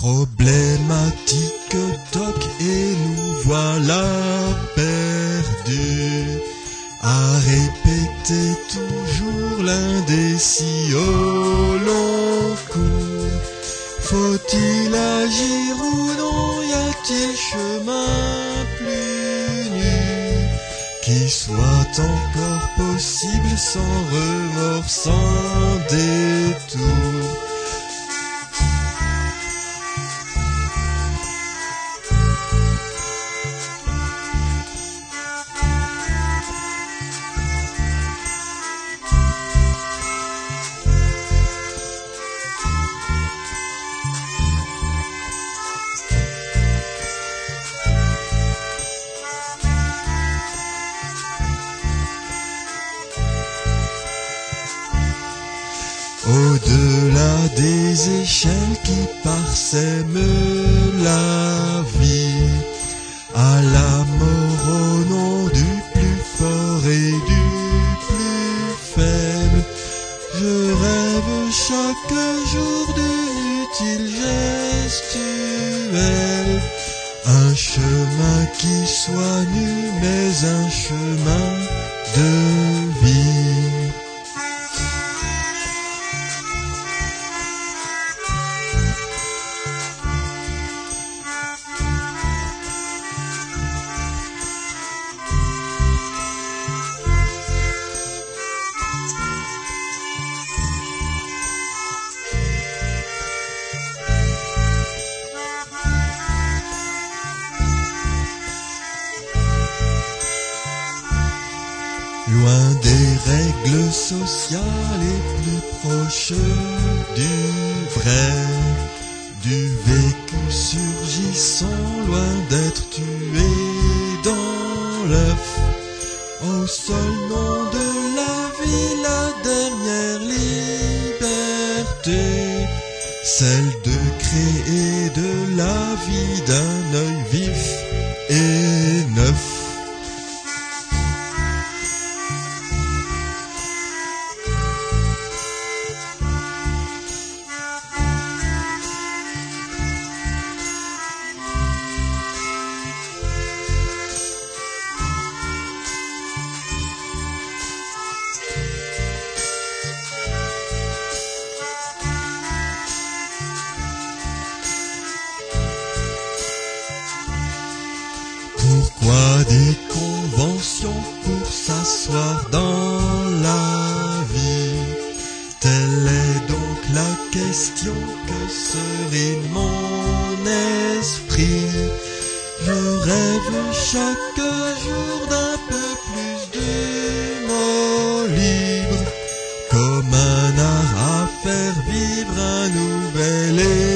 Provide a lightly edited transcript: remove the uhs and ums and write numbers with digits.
Problématique toc et nous voilà perdus à répéter toujours l'indécis au long cours. Faut-il agir ou non? Y a-t-il chemin plus nu qui soit encore possible sans remords, sans détour? Au-delà des échelles qui parsèment la vie, à la mort au nom du plus fort et du plus faible, je rêve chaque jour d'une utile gestuelle, un chemin qui soit nu mais un chemin de vie. Loin des règles sociales et plus proche du vrai, du vécu surgissant, loin d'être tué dans l'œuf. Au seul nom de la vie, la dernière liberté, celle de créer de la vie d'un œil vif et neuf. Pourquoi des conventions pour s'asseoir dans la vie? Telle est donc la question que serine mon esprit. Je rêve chaque jour d'un peu plus d'humour libre, comme un art à faire vivre un nouvel